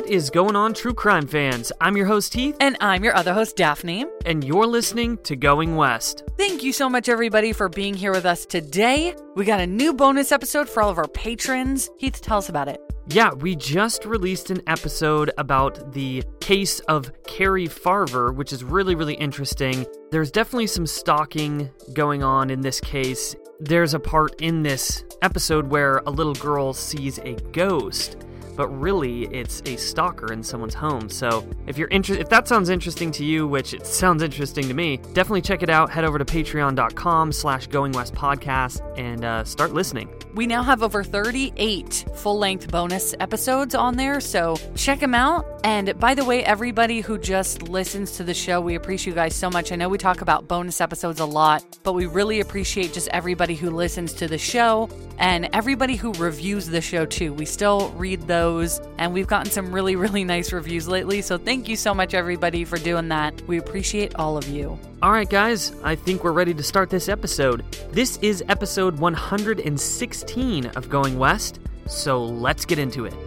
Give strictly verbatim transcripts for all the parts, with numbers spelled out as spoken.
is going on, true crime fans? I'm your host, Heath. And I'm your other host, Daphne. And you're listening to Going West. Thank you so much, everybody, for being here with us today. We got a new bonus episode for all of our patrons. Heath, tell us about it. Yeah, we just released an episode about the case of Carrie Farver, which is really, really interesting. There's definitely some stalking going on in this case. There's a part in this episode where a little girl sees a ghost, but really it's a stalker in someone's home. So if you're inter- if that sounds interesting to you, which it sounds interesting to me, definitely check it out. Head over to patreon.com slash Going West Podcast and uh, start listening. We now have over thirty-eight full-length bonus episodes on there, so check them out. And by the way, everybody who just listens to the show, we appreciate you guys so much. I know we talk about bonus episodes a lot, but we really appreciate just everybody who listens to the show and everybody who reviews the show too. We still read those, and we've gotten some really, really nice reviews lately, so thank you so much, everybody, for doing that. We appreciate all of you. All right, guys, I think we're ready to start this episode. This is episode one hundred sixteen of Going West, so let's get into it.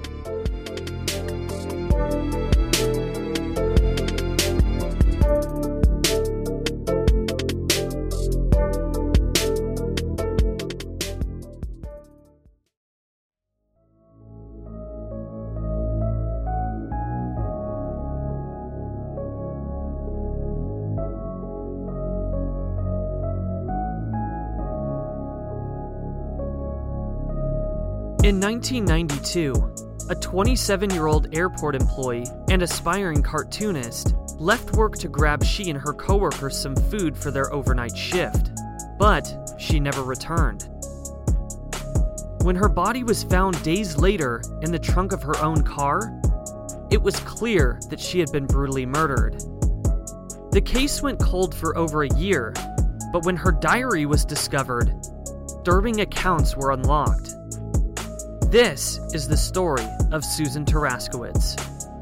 In nineteen ninety-two, a twenty-seven-year-old airport employee and aspiring cartoonist left work to grab she and her coworkers some food for their overnight shift, but she never returned. When her body was found days later in the trunk of her own car, it was clear that she had been brutally murdered. The case went cold for over a year, but when her diary was discovered, disturbing accounts were unlocked. This is the story of Susan Taraskiewicz.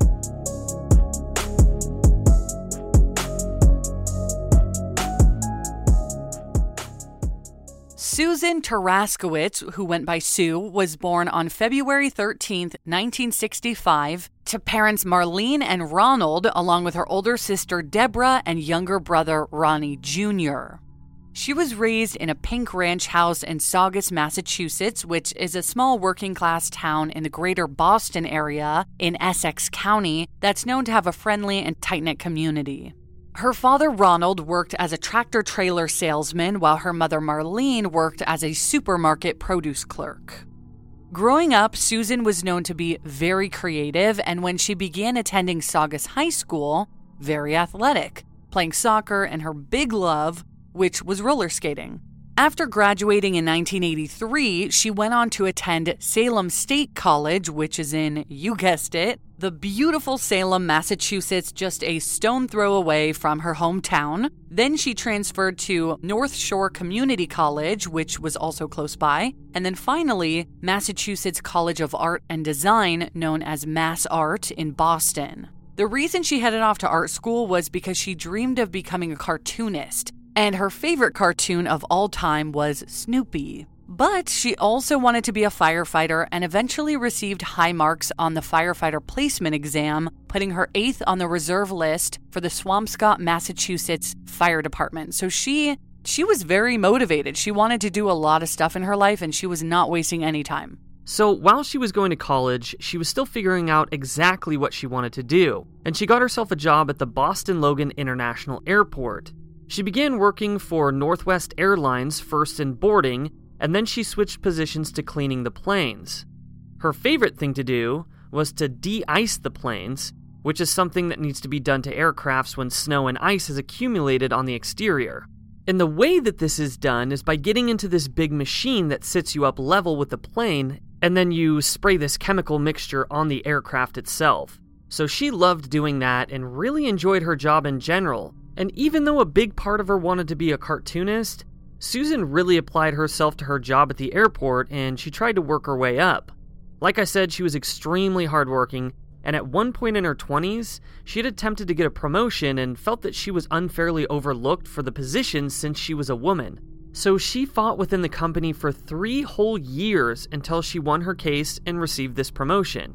Susan Taraskiewicz, who went by Sue, was born on February thirteenth, nineteen sixty-five, to parents Marlene and Ronald, along with her older sister Deborah and younger brother Ronnie Junior She was raised in a pink ranch house in Saugus, Massachusetts, which is a small working-class town in the greater Boston area in Essex County that's known to have a friendly and tight-knit community. Her father, Ronald, worked as a tractor-trailer salesman, while her mother, Marlene, worked as a supermarket produce clerk. Growing up, Susan was known to be very creative, and when she began attending Saugus High School, very athletic, playing soccer and her big love, which was roller skating. After graduating in nineteen eighty-three, she went on to attend Salem State College, which is in, you guessed it, the beautiful Salem, Massachusetts, just a stone throw away from her hometown. Then she transferred to North Shore Community College, which was also close by. And then finally, Massachusetts College of Art and Design, known as Mass Art, in Boston. The reason she headed off to art school was because she dreamed of becoming a cartoonist. And her favorite cartoon of all time was Snoopy. But she also wanted to be a firefighter and eventually received high marks on the firefighter placement exam, putting her eighth on the reserve list for the Swampscott, Massachusetts Fire Department. So she she was very motivated. She wanted to do a lot of stuff in her life, and she was not wasting any time. So while she was going to college, she was still figuring out exactly what she wanted to do, and she got herself a job at the Boston Logan International Airport. She began working for Northwest Airlines, first in boarding, and then she switched positions to cleaning the planes. Her favorite thing to do was to de-ice the planes, which is something that needs to be done to aircrafts when snow and ice has accumulated on the exterior. And the way that this is done is by getting into this big machine that sits you up level with the plane, and then you spray this chemical mixture on the aircraft itself. So she loved doing that and really enjoyed her job in general. And even though a big part of her wanted to be a cartoonist, Susan really applied herself to her job at the airport and she tried to work her way up. Like I said, she was extremely hardworking, and at one point in her twenties, she had attempted to get a promotion and felt that she was unfairly overlooked for the position since she was a woman. So she fought within the company for three whole years until she won her case and received this promotion.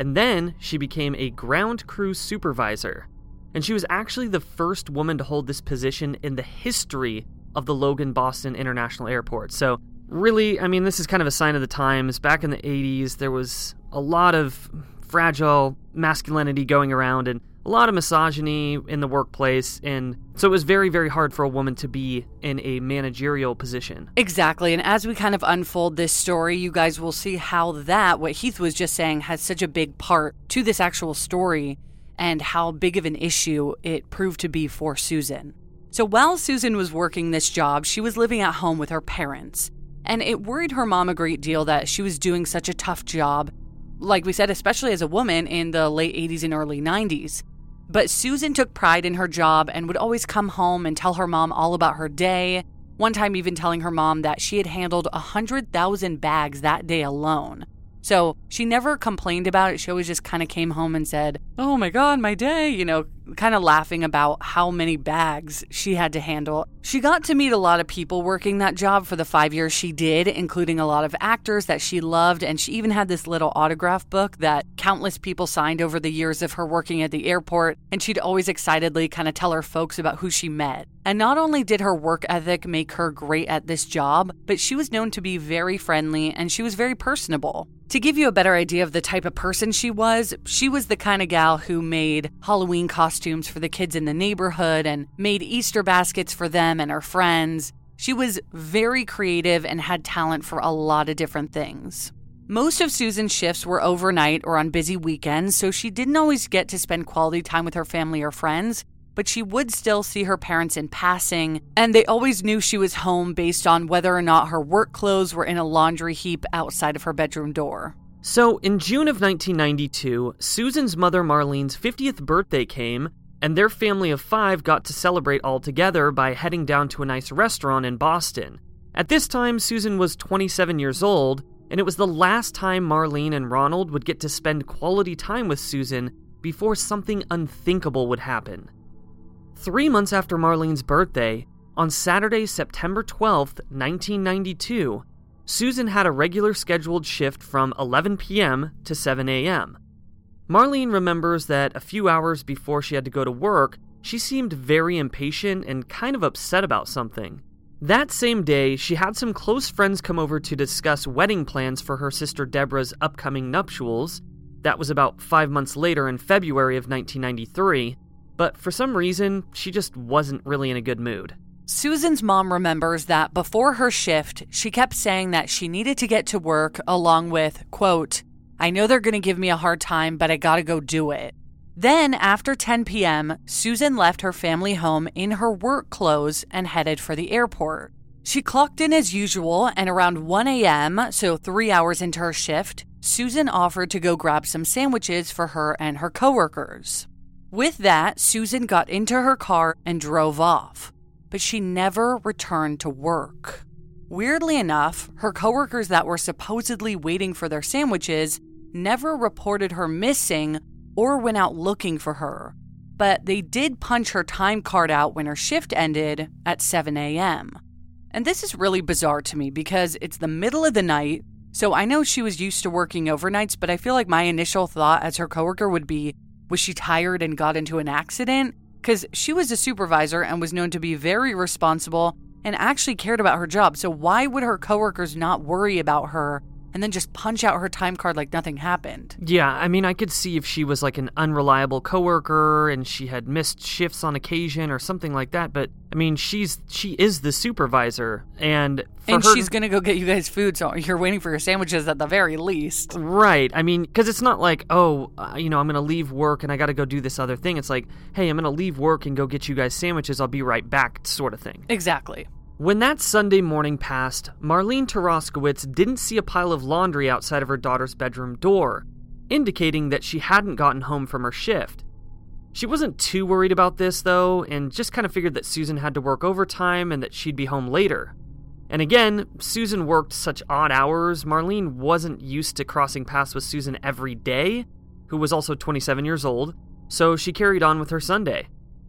and then she became a ground crew supervisor. And she was actually the first woman to hold this position in the history of the Logan Boston International Airport. So really, I mean, this is kind of a sign of the times. Back in the eighties, there was a lot of fragile masculinity going around and a lot of misogyny in the workplace, and so it was very, very hard for a woman to be in a managerial position. Exactly, and as we kind of unfold this story, you guys will see how that, what Heath was just saying, has such a big part to this actual story and how big of an issue it proved to be for Susan. So while Susan was working this job, she was living at home with her parents, and it worried her mom a great deal that she was doing such a tough job, like we said, especially as a woman in the late eighties and early nineties. But Susan took pride in her job and would always come home and tell her mom all about her day, one time even telling her mom that she had handled one hundred thousand bags that day alone. So she never complained about it. She always just kind of came home and said, "Oh my God, my day," you know, kind of laughing about how many bags she had to handle. She got to meet a lot of people working that job for the five years she did, including a lot of actors that she loved, and she even had this little autograph book that countless people signed over the years of her working at the airport, and she'd always excitedly kind of tell her folks about who she met. And not only did her work ethic make her great at this job, but she was known to be very friendly and she was very personable. To give you a better idea of the type of person she was, she was the kind of gal who made Halloween costumes for the kids in the neighborhood and made Easter baskets for them and her friends. She was very creative and had talent for a lot of different things. Most of Susan's shifts were overnight or on busy weekends, so she didn't always get to spend quality time with her family or friends, but she would still see her parents in passing, and they always knew she was home based on whether or not her work clothes were in a laundry heap outside of her bedroom door. So, in June of nineteen ninety-two, Susan's mother Marlene's fiftieth birthday came, and their family of five got to celebrate all together by heading down to a nice restaurant in Boston. At this time, Susan was twenty-seven years old, and it was the last time Marlene and Ronald would get to spend quality time with Susan before something unthinkable would happen. Three months after Marlene's birthday, on Saturday, September twelfth, nineteen ninety-two, Susan had a regular scheduled shift from eleven p.m. to seven a.m. Marlene remembers that a few hours before she had to go to work, she seemed very impatient and kind of upset about something. That same day, she had some close friends come over to discuss wedding plans for her sister Deborah's upcoming nuptials. That was about five months later in February of nineteen ninety-three. But for some reason, she just wasn't really in a good mood. Susan's mom remembers that before her shift, she kept saying that she needed to get to work along with, quote, "I know they're going to give me a hard time, but I gotta go do it." Then, after ten p.m., Susan left her family home in her work clothes and headed for the airport. She clocked in as usual, and around one a.m., so three hours into her shift, Susan offered to go grab some sandwiches for her and her coworkers. With that, Susan got into her car and drove off, but she never returned to work. Weirdly enough, her coworkers that were supposedly waiting for their sandwiches never reported her missing or went out looking for her, but they did punch her time card out when her shift ended at seven a.m. And this is really bizarre to me because it's the middle of the night, so I know she was used to working overnights, but I feel like my initial thought as her coworker would be, was she tired and got into an accident? Because she was a supervisor and was known to be very responsible and actually cared about her job. So why would her coworkers not worry about her and then just punch out her time card like nothing happened? Yeah, I mean, I could see if she was like an unreliable coworker and she had missed shifts on occasion or something like that. But I mean, she's she is the supervisor, and for and her, she's gonna go get you guys food, so you're waiting for your sandwiches at the very least, right? I mean, because it's not like, oh, uh, you know, I'm gonna leave work and I got to go do this other thing. It's like, hey, I'm gonna leave work and go get you guys sandwiches. I'll be right back, sort of thing. Exactly. When that Sunday morning passed, Marlene Taraskowitz didn't see a pile of laundry outside of her daughter's bedroom door, indicating that she hadn't gotten home from her shift. She wasn't too worried about this, though, and just kind of figured that Susan had to work overtime and that she'd be home later. And again, Susan worked such odd hours, Marlene wasn't used to crossing paths with Susan every day, who was also twenty-seven years old, so she carried on with her Sunday.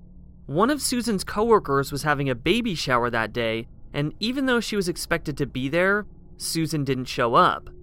One of Susan's coworkers was having a baby shower that day, and even though she was expected to be there, Susan didn't show up.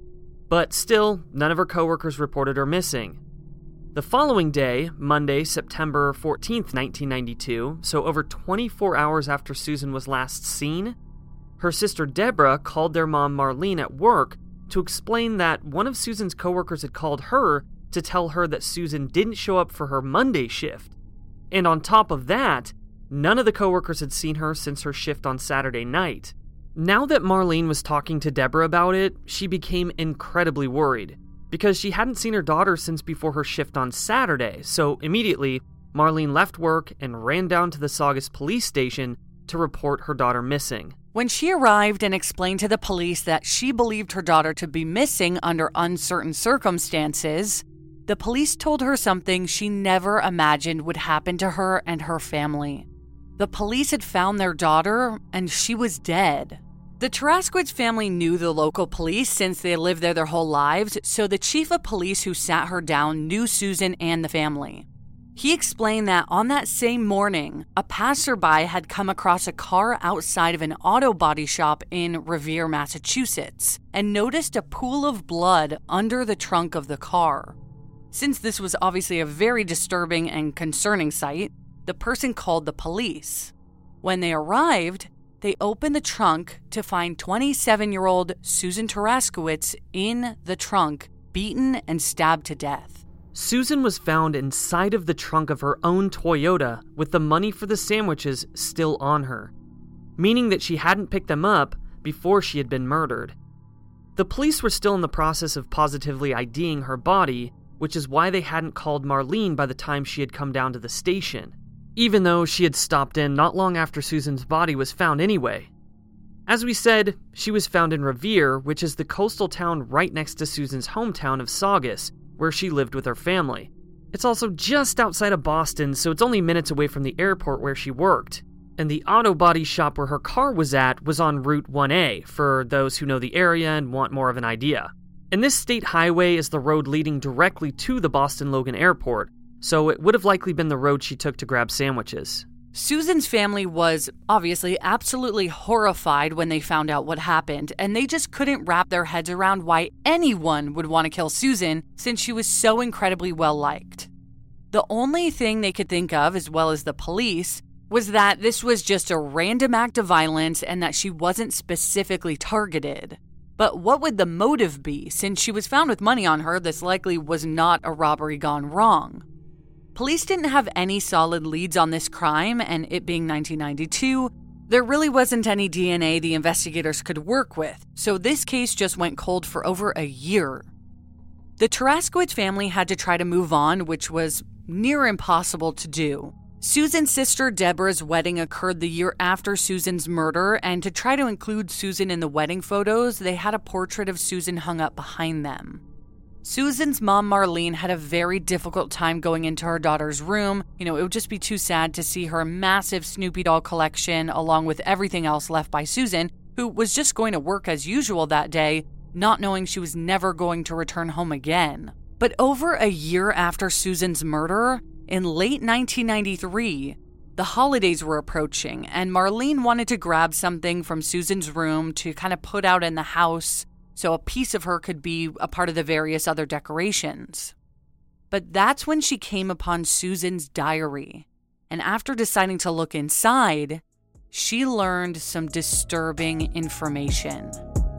But still, none of her coworkers reported her missing. The following day, Monday, September fourteenth, nineteen ninety-two, so over twenty-four hours after Susan was last seen, her sister Deborah called their mom Marlene at work to explain that one of Susan's coworkers had called her to tell her that Susan didn't show up for her Monday shift. And on top of that, none of the coworkers had seen her since her shift on Saturday night. Now that Marlene was talking to Deborah about it, she became incredibly worried, because she hadn't seen her daughter since before her shift on Saturday, so immediately, Marlene left work and ran down to the Saugus police station to report her daughter missing. When she arrived and explained to the police that she believed her daughter to be missing under uncertain circumstances, the police told her something she never imagined would happen to her and her family. The police had found their daughter, and she was dead. The Taraskiewicz family knew the local police since they lived there their whole lives, so the chief of police who sat her down knew Susan and the family. He explained that on that same morning, a passerby had come across a car outside of an auto body shop in Revere, Massachusetts, and noticed a pool of blood under the trunk of the car. Since this was obviously a very disturbing and concerning sight, the person called the police. When they arrived, they opened the trunk to find twenty-seven-year-old Susan Taraskiewicz in the trunk, beaten and stabbed to death. Susan was found inside of the trunk of her own Toyota with the money for the sandwiches still on her, meaning that she hadn't picked them up before she had been murdered. The police were still in the process of positively IDing her body, which is why they hadn't called Marlene by the time she had come down to the station, even though she had stopped in not long after Susan's body was found anyway. As we said, she was found in Revere, which is the coastal town right next to Susan's hometown of Saugus, where she lived with her family. It's also just outside of Boston, so it's only minutes away from the airport where she worked. And the auto body shop where her car was at was on Route one A, for those who know the area and want more of an idea. And this state highway is the road leading directly to the Boston Logan Airport, so it would have likely been the road she took to grab sandwiches. Susan's family was obviously absolutely horrified when they found out what happened, and they just couldn't wrap their heads around why anyone would want to kill Susan since she was so incredibly well-liked. The only thing they could think of, as well as the police, was that this was just a random act of violence and that she wasn't specifically targeted. But what would the motive be? Since she was found with money on her, this likely was not a robbery gone wrong. Police didn't have any solid leads on this crime, and it being nineteen ninety-two, there really wasn't any D N A the investigators could work with, so this case just went cold for over a year. The Taraskiewicz family had to try to move on, which was near impossible to do. Susan's sister Deborah's wedding occurred the year after Susan's murder, and to try to include Susan in the wedding photos, they had a portrait of Susan hung up behind them. Susan's mom, Marlene, had a very difficult time going into her daughter's room. You know, it would just be too sad to see her massive Snoopy doll collection along with everything else left by Susan, who was just going to work as usual that day, not knowing she was never going to return home again. But over a year after Susan's murder, in late nineteen ninety-three, the holidays were approaching, and Marlene wanted to grab something from Susan's room to kind of put out in the house so a piece of her could be a part of the various other decorations. But that's when she came upon Susan's diary, and after deciding to look inside, she learned some disturbing information.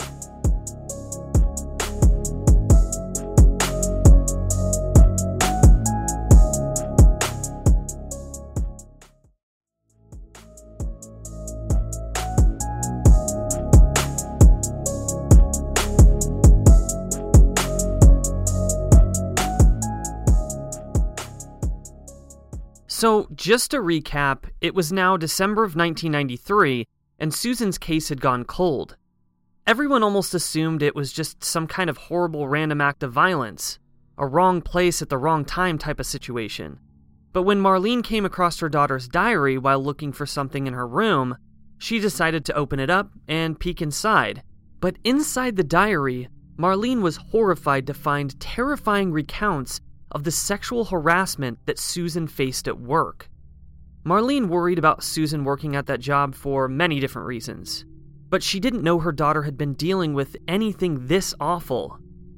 So, just to recap, it was now December of nineteen ninety-three, and Susan's case had gone cold. Everyone almost assumed it was just some kind of horrible random act of violence, a wrong place at the wrong time type of situation. But when Marlene came across her daughter's diary while looking for something in her room, she decided to open it up and peek inside. But inside the diary, Marlene was horrified to find terrifying recounts of the sexual harassment that Susan faced at work. Marlene worried about Susan working at that job for many different reasons, but she didn't know her daughter had been dealing with anything this awful.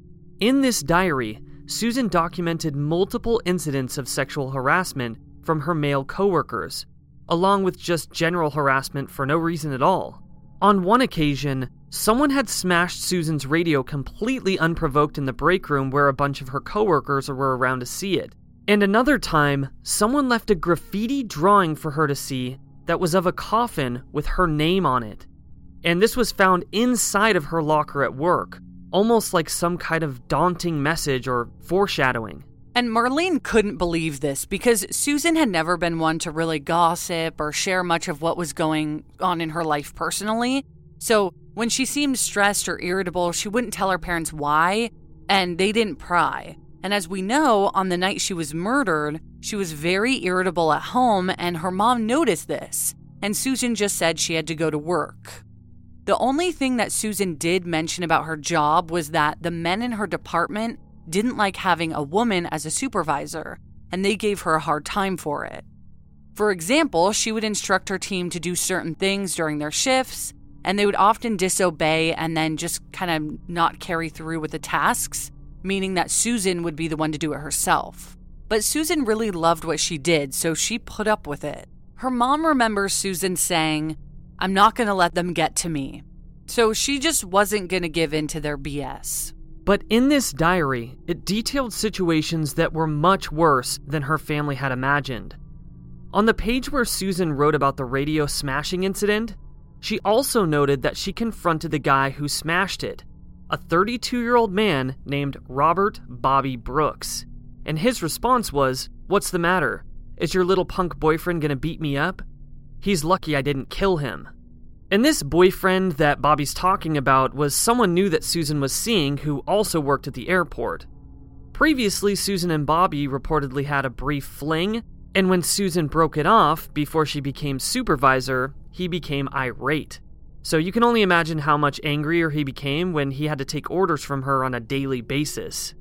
In this diary, Susan documented multiple incidents of sexual harassment from her male coworkers, along with just general harassment for no reason at all. On one occasion, someone had smashed Susan's radio completely unprovoked in the break room where a bunch of her coworkers were around to see it. And another time, someone left a graffiti drawing for her to see that was of a coffin with her name on it. And this was found inside of her locker at work, almost like some kind of daunting message or foreshadowing. And Marlene couldn't believe this because Susan had never been one to really gossip or share much of what was going on in her life personally. So when she seemed stressed or irritable, she wouldn't tell her parents why, and they didn't pry. And as we know, on the night she was murdered, she was very irritable at home, and her mom noticed this, and Susan just said she had to go to work. The only thing that Susan did mention about her job was that the men in her department didn't like having a woman as a supervisor, and they gave her a hard time for it. For example, she would instruct her team to do certain things during their shifts, and they would often disobey and then just kind of not carry through with the tasks, meaning that Susan would be the one to do it herself. But Susan really loved what she did, so she put up with it. Her mom remembers Susan saying, "I'm not going to let them get to me." So she just wasn't going to give in to their B S. But in this diary, it detailed situations that were much worse than her family had imagined. On the page where Susan wrote about the radio smashing incident, she also noted that she confronted the guy who smashed it, a thirty-two-year-old man named Robert Bobby Brooks. And his response was, "What's the matter? Is your little punk boyfriend gonna beat me up? He's lucky I didn't kill him." And this boyfriend that Bobby's talking about was someone new that Susan was seeing who also worked at the airport. Previously, Susan and Bobby reportedly had a brief fling, and when Susan broke it off before she became supervisor, he became irate. So you can only imagine how much angrier he became when he had to take orders from her on a daily basis.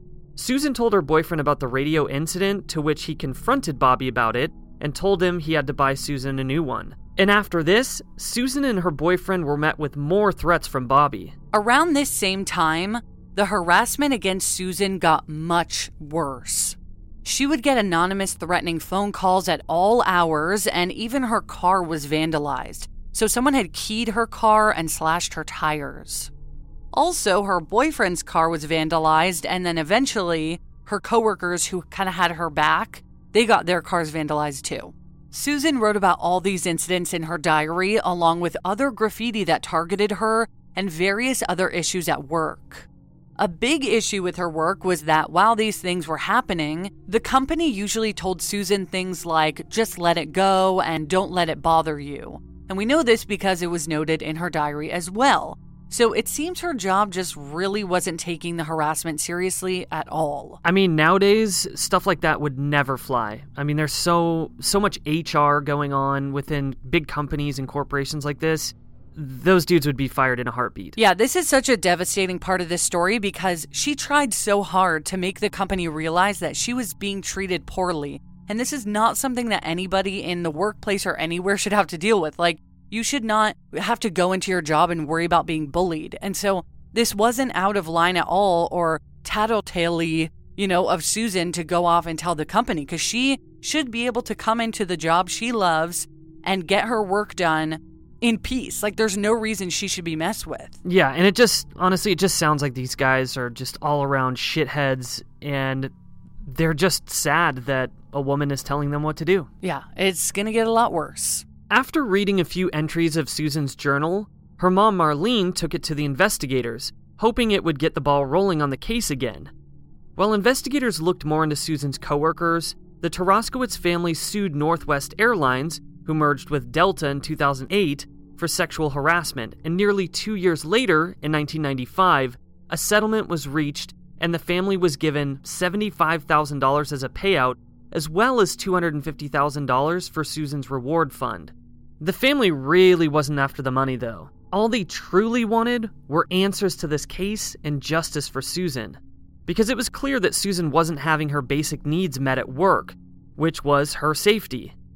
Susan told her boyfriend about the radio incident, to which he confronted Bobby about it and told him he had to buy Susan a new one. And after this, Susan and her boyfriend were met with more threats from Bobby. Around this same time, the harassment against Susan got much worse. She would get anonymous threatening phone calls at all hours, and even her car was vandalized. So someone had keyed her car and slashed her tires. Also, her boyfriend's car was vandalized, and then eventually, her coworkers who kind of had her back, they got their cars vandalized too. Susan wrote about all these incidents in her diary, along with other graffiti that targeted her and various other issues at work. A big issue with her work was that while these things were happening, the company usually told Susan things like, "Just let it go and don't let it bother you." And we know this because it was noted in her diary as well. So it seems her job just really wasn't taking the harassment seriously at all. I mean, nowadays, stuff like that would never fly. I mean, there's so so much H R going on within big companies and corporations like this. Those dudes would be fired in a heartbeat. Yeah, this is such a devastating part of this story because she tried so hard to make the company realize that she was being treated poorly. And this is not something that anybody in the workplace or anywhere should have to deal with. Like, you should not have to go into your job and worry about being bullied. And so this wasn't out of line at all or tattletale-y, you know, of Susan to go off and tell the company, because she should be able to come into the job she loves and get her work done in peace. Like, there's no reason she should be messed with. Yeah, and it just, honestly, it just sounds like these guys are just all around shitheads, and they're just sad that a woman is telling them what to do. Yeah, it's gonna get a lot worse. After reading a few entries of Susan's journal, her mom Marlene took it to the investigators, hoping it would get the ball rolling on the case again. While investigators looked more into Susan's coworkers, the Taraskowitz family sued Northwest Airlines, who merged with Delta in two thousand eight, for sexual harassment, and nearly two years later, in nineteen ninety-five, a settlement was reached and the family was given seventy-five thousand dollars as a payout, as well as two hundred fifty thousand dollars for Susan's reward fund. The family really wasn't after the money, though. All they truly wanted were answers to this case and justice for Susan, because it was clear that Susan wasn't having her basic needs met at work, which was her safety.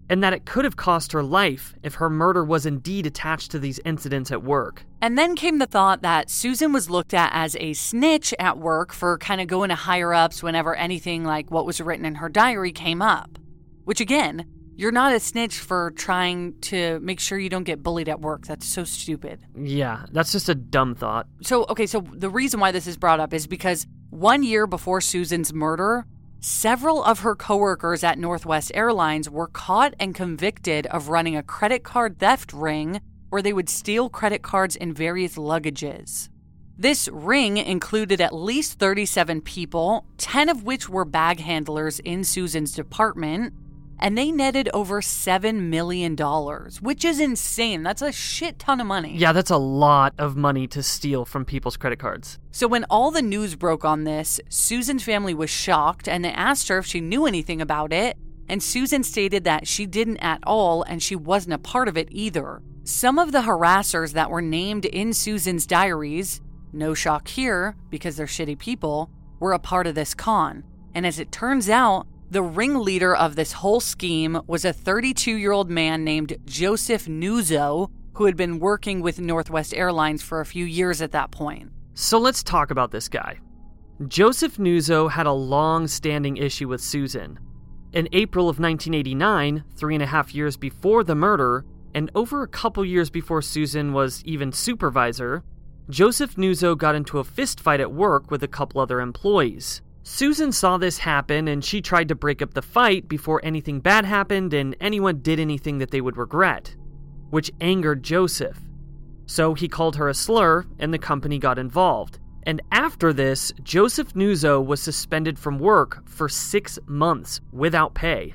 and that it could have cost her life if her murder was indeed attached to these incidents at work. And then came the thought that Susan was looked at as a snitch at work for kind of going to higher-ups whenever anything like what was written in her diary came up. Which again, you're not a snitch for trying to make sure you don't get bullied at work. That's so stupid. Yeah, that's just a dumb thought. So, okay, so the reason why this is brought up is because one year before Susan's murder, several of her coworkers at Northwest Airlines were caught and convicted of running a credit card theft ring where they would steal credit cards in various luggages. This ring included at least thirty-seven people, ten of which were bag handlers in Susan's department, and they netted over seven million dollars, which is insane. That's a shit ton of money. Yeah, that's a lot of money to steal from people's credit cards. So when all the news broke on this, Susan's family was shocked, and they asked her if she knew anything about it, and Susan stated that she didn't at all, and she wasn't a part of it either. Some of the harassers that were named in Susan's diaries, no shock here because they're shitty people, were a part of this con. And as it turns out, the ringleader of this whole scheme was a thirty-two-year-old man named Joseph Nuzzo, who had been working with Northwest Airlines for a few years at that point. So let's talk about this guy. Joseph Nuzzo had a long-standing issue with Susan. In April of nineteen eighty-nine, three and a half years before the murder, and over a couple years before Susan was even supervisor, Joseph Nuzzo got into a fistfight at work with a couple other employees. Susan saw this happen and she tried to break up the fight before anything bad happened and anyone did anything that they would regret, which angered Joseph. So he called her a slur and the company got involved. And after this, Joseph Nuzzo was suspended from work for six months without pay.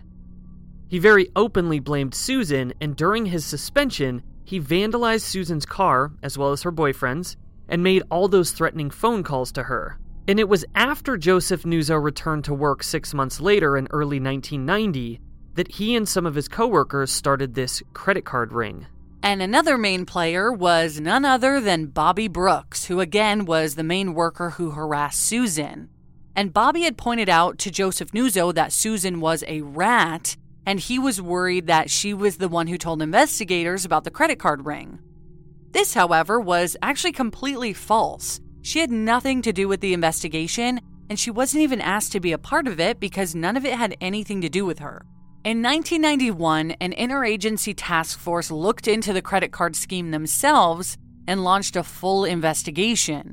He very openly blamed Susan, and during his suspension, he vandalized Susan's car, as well as her boyfriend's, and made all those threatening phone calls to her. And it was after Joseph Nuzzo returned to work six months later in early nineteen ninety that he and some of his coworkers started this credit card ring. And another main player was none other than Bobby Brooks, who again was the main worker who harassed Susan. And Bobby had pointed out to Joseph Nuzzo that Susan was a rat, and he was worried that she was the one who told investigators about the credit card ring. This, however, was actually completely false. She had nothing to do with the investigation, and she wasn't even asked to be a part of it because none of it had anything to do with her. In nineteen ninety-one, an interagency task force looked into the credit card scheme themselves and launched a full investigation.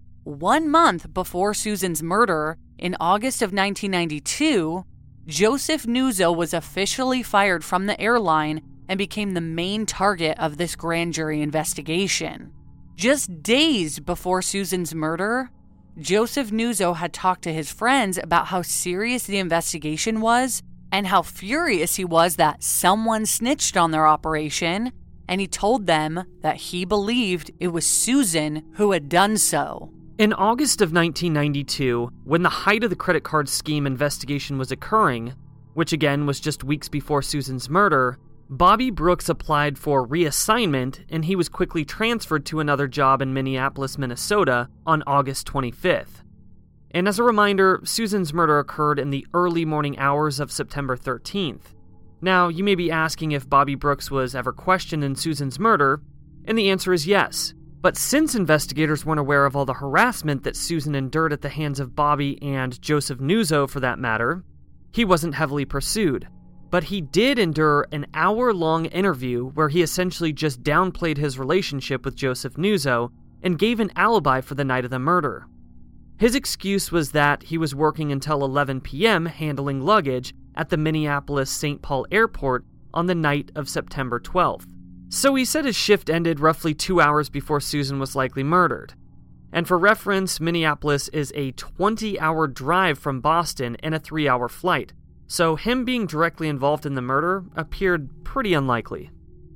One month before Susan's murder, in August of nineteen ninety-two, Joseph Nuzzo was officially fired from the airline and became the main target of this grand jury investigation. Just days before Susan's murder, Joseph Nuzzo had talked to his friends about how serious the investigation was and how furious he was that someone snitched on their operation, and he told them that he believed it was Susan who had done so. In August of nineteen ninety-two, when the height of the credit card scheme investigation was occurring, which again was just weeks before Susan's murder, Bobby Brooks applied for reassignment and he was quickly transferred to another job in Minneapolis, Minnesota on August twenty-fifth. And as a reminder, Susan's murder occurred in the early morning hours of September thirteenth. Now, you may be asking if Bobby Brooks was ever questioned in Susan's murder, and the answer is yes. But since investigators weren't aware of all the harassment that Susan endured at the hands of Bobby and Joseph Nuzzo for that matter, he wasn't heavily pursued. But he did endure an hour-long interview where he essentially just downplayed his relationship with Joseph Nuzzo and gave an alibi for the night of the murder. His excuse was that he was working until eleven p.m. handling luggage at the Minneapolis-Saint Paul Airport on the night of September twelfth. So he said his shift ended roughly two hours before Susan was likely murdered. And for reference, Minneapolis is a twenty-hour drive from Boston and a three-hour flight, so him being directly involved in the murder appeared pretty unlikely.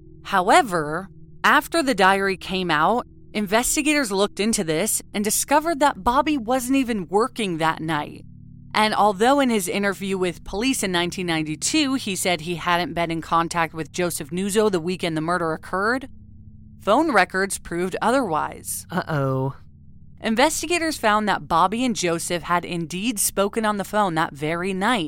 However, after the diary came out, investigators looked into this and discovered that Bobby wasn't even working that night. And although in his interview with police in nineteen ninety-two, he said he hadn't been in contact with Joseph Nuzzo the weekend the murder occurred, phone records proved otherwise. Uh-oh. Investigators found that Bobby and Joseph had indeed spoken on the phone that very night,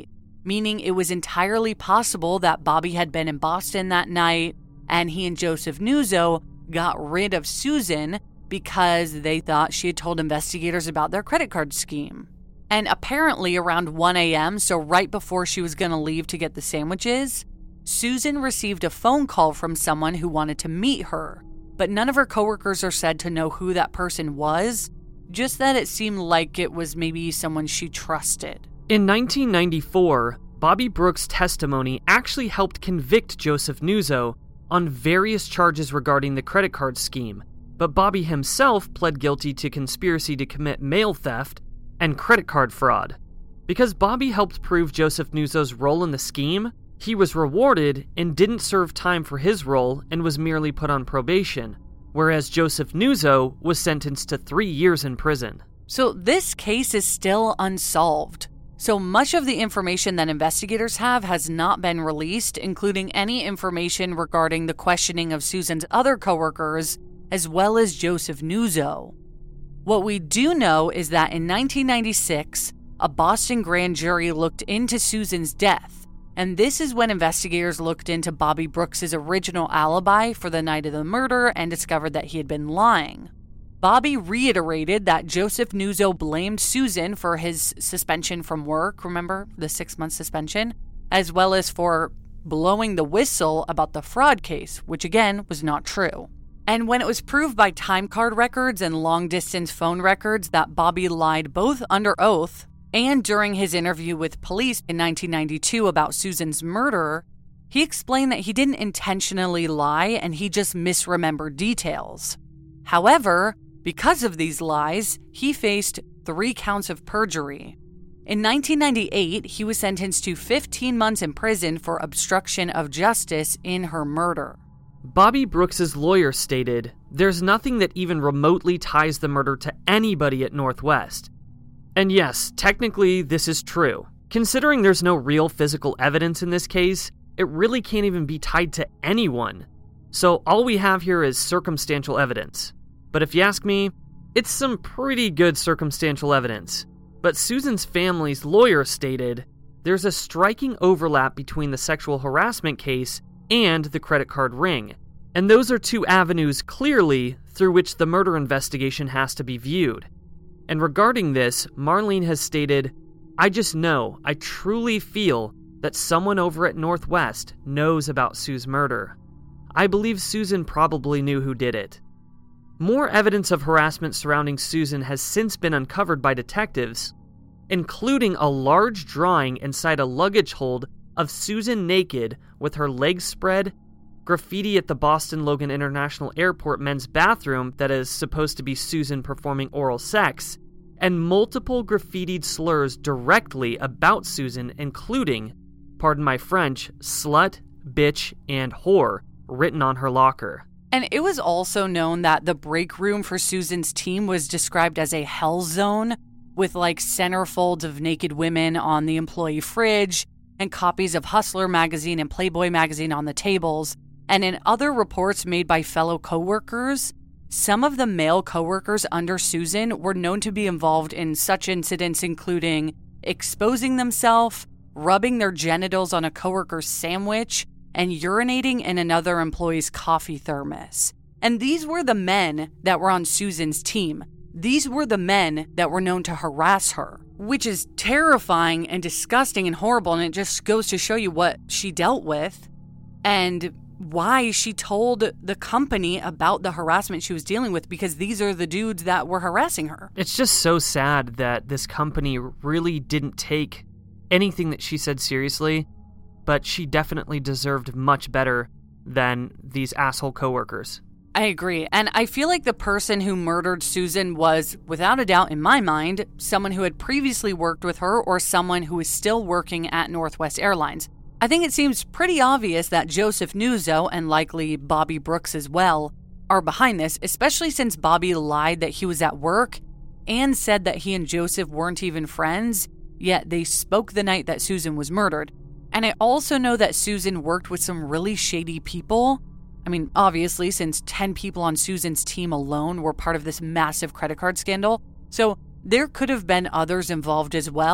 meaning it was entirely possible that Bobby had been in Boston that night and he and Joseph Nuzzo got rid of Susan because they thought she had told investigators about their credit card scheme. And apparently around one a.m., so right before she was going to leave to get the sandwiches, Susan received a phone call from someone who wanted to meet her, but none of her coworkers are said to know who that person was, just that it seemed like it was maybe someone she trusted. In nineteen ninety-four, Bobby Brooks' testimony actually helped convict Joseph Nuzzo on various charges regarding the credit card scheme, but Bobby himself pled guilty to conspiracy to commit mail theft and credit card fraud. Because Bobby helped prove Joseph Nuzzo's role in the scheme, he was rewarded and didn't serve time for his role and was merely put on probation, whereas Joseph Nuzzo was sentenced to three years in prison. So this case is still unsolved. So much of the information that investigators have has not been released, including any information regarding the questioning of Susan's other coworkers, as well as Joseph Nuzzo. What we do know is that in nineteen ninety-six, a Boston grand jury looked into Susan's death, and this is when investigators looked into Bobby Brooks' original alibi for the night of the murder and discovered that he had been lying. Bobby reiterated that Joseph Nuzzo blamed Susan for his suspension from work, remember, the six-month suspension, as well as for blowing the whistle about the fraud case, which again was not true. And when it was proved by time card records and long-distance phone records that Bobby lied both under oath and during his interview with police in nineteen ninety-two about Susan's murder, he explained that he didn't intentionally lie and he just misremembered details. However, because of these lies, he faced three counts of perjury. In nineteen ninety-eight, he was sentenced to fifteen months in prison for obstruction of justice in her murder. Bobby Brooks' lawyer stated, "There's nothing that even remotely ties the murder to anybody at Northwest." And yes, technically this is true. Considering there's no real physical evidence in this case, it really can't even be tied to anyone. So all we have here is circumstantial evidence. But if you ask me, it's some pretty good circumstantial evidence. But Susan's family's lawyer stated, there's a striking overlap between the sexual harassment case and the credit card ring. And those are two avenues clearly through which the murder investigation has to be viewed. And regarding this, Marlene has stated, "I just know, I truly feel that someone over at Northwest knows about Sue's murder. I believe Susan probably knew who did it." More evidence of harassment surrounding Susan has since been uncovered by detectives, including a large drawing inside a luggage hold of Susan naked with her legs spread, graffiti at the Boston Logan International Airport men's bathroom that is supposed to be Susan performing oral sex, and multiple graffitied slurs directly about Susan, including, pardon my French, slut, bitch, and whore, written on her locker. And it was also known that the break room for Susan's team was described as a hell zone, with like centerfolds of naked women on the employee fridge and copies of Hustler magazine and Playboy magazine on the tables. And in other reports made by fellow coworkers, some of the male coworkers under Susan were known to be involved in such incidents, including exposing themselves, rubbing their genitals on a coworker's sandwich, and urinating in another employee's coffee thermos. And these were the men that were on Susan's team. These were the men that were known to harass her, which is terrifying and disgusting and horrible, and it just goes to show you what she dealt with and why she told the company about the harassment she was dealing with, because these are the dudes that were harassing her. It's just so sad that this company really didn't take anything that she said seriously, but she definitely deserved much better than these asshole coworkers. I agree. And I feel like the person who murdered Susan was, without a doubt in my mind, someone who had previously worked with her or someone who is still working at Northwest Airlines. I think it seems pretty obvious that Joseph Nuzzo, and likely Bobby Brooks as well, are behind this, especially since Bobby lied that he was at work and said that he and Joseph weren't even friends, yet they spoke the night that Susan was murdered. And I also know that Susan worked with some really shady people. I mean, obviously, since ten people on Susan's team alone were part of this massive credit card scandal. So there could have been others involved as well.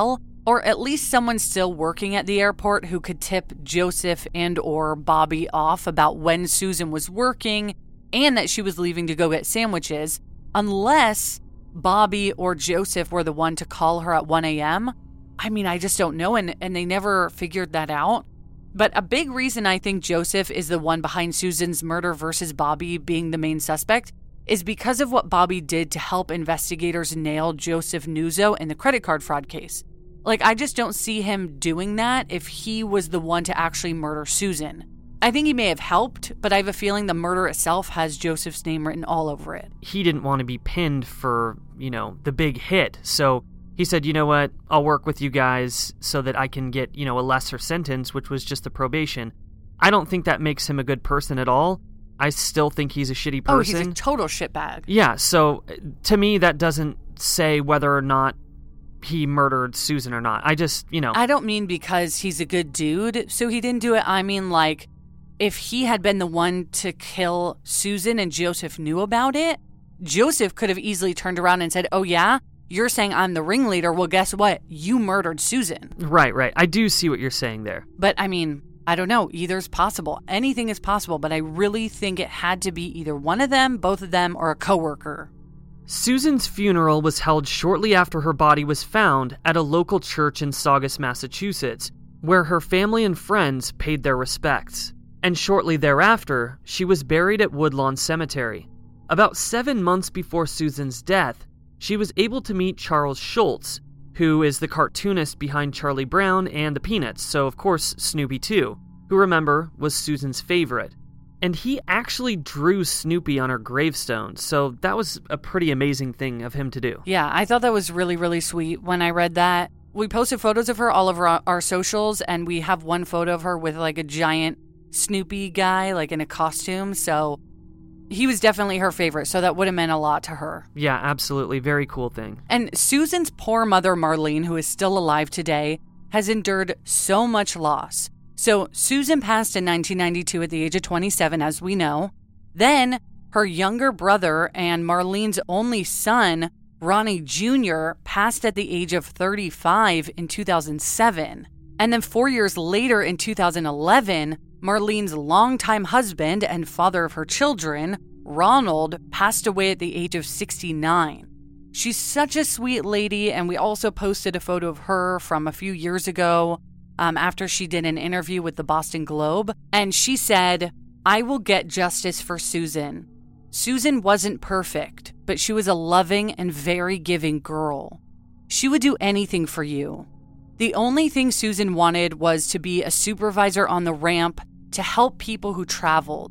or at least someone still working at the airport who could tip Joseph and or Bobby off about when Susan was working and that she was leaving to go get sandwiches, unless Bobby or Joseph were the one to call her at one a.m. I mean, I just don't know, and, and they never figured that out. But a big reason I think Joseph is the one behind Susan's murder versus Bobby being the main suspect is because of what Bobby did to help investigators nail Joseph Nuzzo in the credit card fraud case. Like, I just don't see him doing that if he was the one to actually murder Susan. I think he may have helped, but I have a feeling the murder itself has Joseph's name written all over it. He didn't want to be pinned for, you know, the big hit, so he said, you know what, I'll work with you guys so that I can get, you know, a lesser sentence, which was just the probation. I don't think that makes him a good person at all. I still think he's a shitty person. Oh, he's a total shitbag. Yeah, so to me, that doesn't say whether or not he murdered Susan or not. I just, you know. I don't mean because he's a good dude, so he didn't do it. I mean, like, if he had been the one to kill Susan and Joseph knew about it, Joseph could have easily turned around and said, oh, yeah? You're saying I'm the ringleader. Well, guess what? You murdered Susan. Right, right. I do see what you're saying there. But, I mean, I don't know. Either's possible. Anything is possible, but I really think it had to be either one of them, both of them, or a coworker. Susan's funeral was held shortly after her body was found at a local church in Saugus, Massachusetts, where her family and friends paid their respects. And shortly thereafter, she was buried at Woodlawn Cemetery. About seven months before Susan's death, she was able to meet Charles Schulz, who is the cartoonist behind Charlie Brown and the Peanuts, so of course Snoopy too, who, remember, was Susan's favorite. And he actually drew Snoopy on her gravestone, so that was a pretty amazing thing of him to do. Yeah, I thought that was really, really sweet when I read that. We posted photos of her all over our, our socials, and we have one photo of her with like a giant Snoopy guy, like in a costume, so he was definitely her favorite, so that would have meant a lot to her. Yeah, absolutely. Very cool thing. And Susan's poor mother, Marlene, who is still alive today, has endured so much loss. So Susan passed in nineteen ninety-two at the age of twenty-seven, as we know. Then her younger brother and Marlene's only son, Ronnie Junior, passed at the age of thirty-five in two thousand seven. And then four years later in two thousand eleven, Marlene's longtime husband and father of her children, Ronald, passed away at the age of sixty-nine. She's such a sweet lady, and we also posted a photo of her from a few years ago um, after she did an interview with the Boston Globe, and she said, "I will get justice for Susan. Susan wasn't perfect, but she was a loving and very giving girl. She would do anything for you. The only thing Susan wanted was to be a supervisor on the ramp to help people who traveled.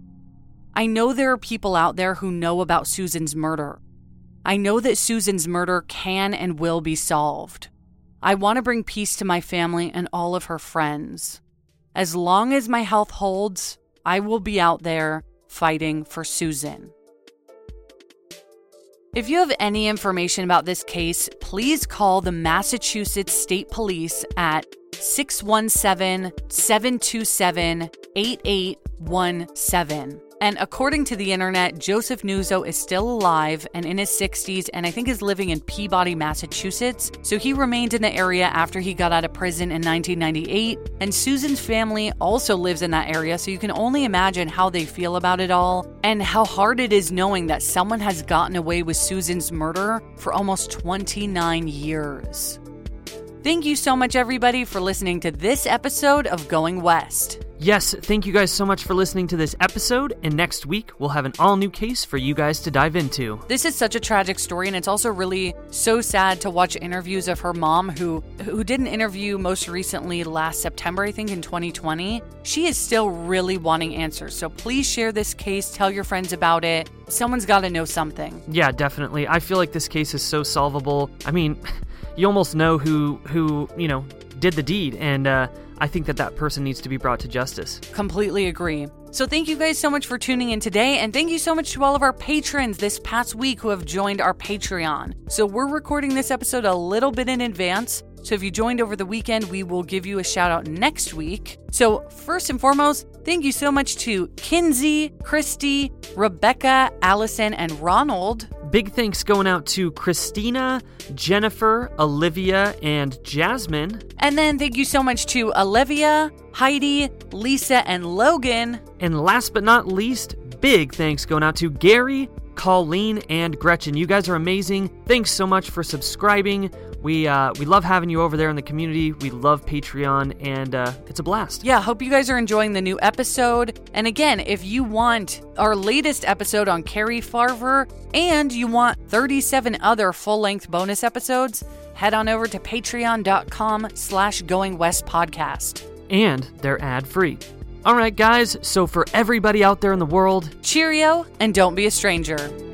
I know there are people out there who know about Susan's murder. I know that Susan's murder can and will be solved. I want to bring peace to my family and all of her friends. As long as my health holds, I will be out there fighting for Susan." If you have any information about this case, please call the Massachusetts State Police at six one seven, seven two seven, eight eight one seven. And according to the internet, Joseph Nuzzo is still alive and in his sixties, and I think is living in Peabody, Massachusetts. So he remained in the area after he got out of prison in nineteen ninety-eight. And Susan's family also lives in that area, so you can only imagine how they feel about it all and how hard it is knowing that someone has gotten away with Susan's murder for almost twenty-nine years. Thank you so much, everybody, for listening to this episode of Going West. Yes, thank you guys so much for listening to this episode, and next week we'll have an all-new case for you guys to dive into. This is such a tragic story, and it's also really so sad to watch interviews of her mom, who who did an interview most recently last September, I think, in twenty twenty. She is still really wanting answers, so please share this case, tell your friends about it. Someone's got to know something. Yeah, definitely. I feel like this case is so solvable. I mean, you almost know who, who you know, did the deed, and uh, I think that that person needs to be brought to justice. Completely agree. So thank you guys so much for tuning in today, and thank you so much to all of our patrons this past week who have joined our Patreon. So we're recording this episode a little bit in advance, so if you joined over the weekend, we will give you a shout out next week. So first and foremost, thank you so much to Kinsey, Christy, Rebecca, Allison, and Ronald. Big thanks going out to Christina, Jennifer, Olivia, and Jasmine. And then thank you so much to Olivia, Heidi, Lisa, and Logan. And last but not least, big thanks going out to Gary, Colleen, and Gretchen. You guys are amazing. Thanks so much for subscribing. We uh, we love having you over there in the community. We love Patreon, and uh, it's a blast. Yeah, hope you guys are enjoying the new episode. And again, if you want our latest episode on Carrie Farver and you want thirty-seven other full-length bonus episodes, head on over to patreon.com slash Going West Podcast. And they're ad-free. All right, guys, so for everybody out there in the world, cheerio, and don't be a stranger.